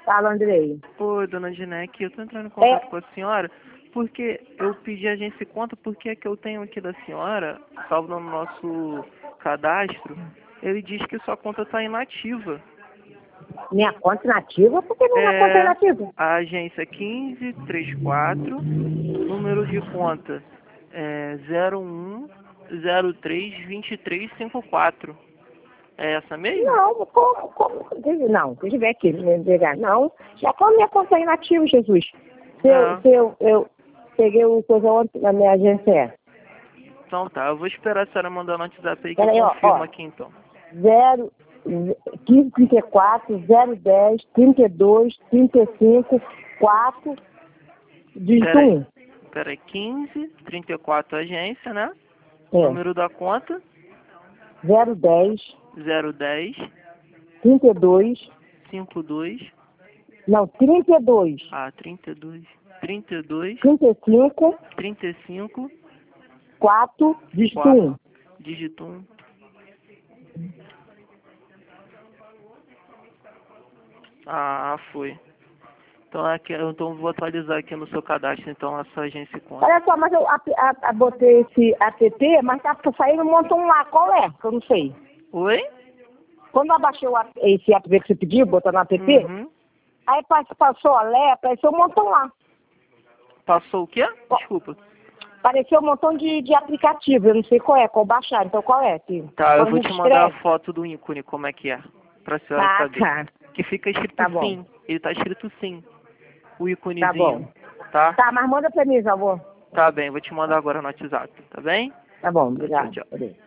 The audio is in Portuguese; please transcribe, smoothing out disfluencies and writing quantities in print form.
Fala, Andrei. Oi, dona Dineque, eu tô entrando em contato com a senhora porque eu pedi a agência de conta porque é que eu tenho aqui da senhora, salvo no nosso cadastro, ele diz que sua conta está inativa. Minha conta inativa? Por que minha conta é inativa? A agência 1534, número de conta é 01032354. É essa mesmo? Não, como? Não, deixa eu ver aqui, não. Já como minha conta é inativa, Jesus? Eu peguei o coisa ontem na minha agência. Então tá, eu vou esperar a senhora mandar no WhatsApp aí que Peraí, eu confirmo aqui então. 1534 010 32 35 4 dígito 1. Peraí, 1534 agência, né? É. Número da conta? 010 32 52 52 32 32 35 35 4 dígito 4 1. dígito 1. Ah, foi. Então aqui, então vou atualizar aqui no seu cadastro então essa agência e conta. Olha só, mas eu botei esse app, mas tá saindo um montão lá. Qual é? Que eu não sei. Oi? Quando eu baixei esse app que você pediu, botar no app, aí passou a Lé, apareceu um montão lá. Passou o quê? Desculpa. Apareceu um montão de aplicativo, eu não sei qual baixar, então qual é? Tá, eu vou te mandar a foto do ícone, como é que é, pra senhora saber. Tá. Que fica escrito Tá sim, ele tá escrito sim, o íconezinho. Tá bom. Tá? Tá, mas manda pra mim, por favor. Tá bem, vou te mandar agora no WhatsApp, tá bem? Tá bom, obrigado. Tchau, tchau.